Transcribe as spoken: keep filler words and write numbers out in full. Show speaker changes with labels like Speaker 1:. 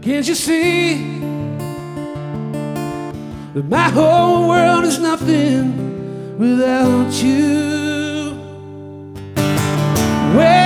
Speaker 1: Can't you see that my whole world is nothing without you? Well,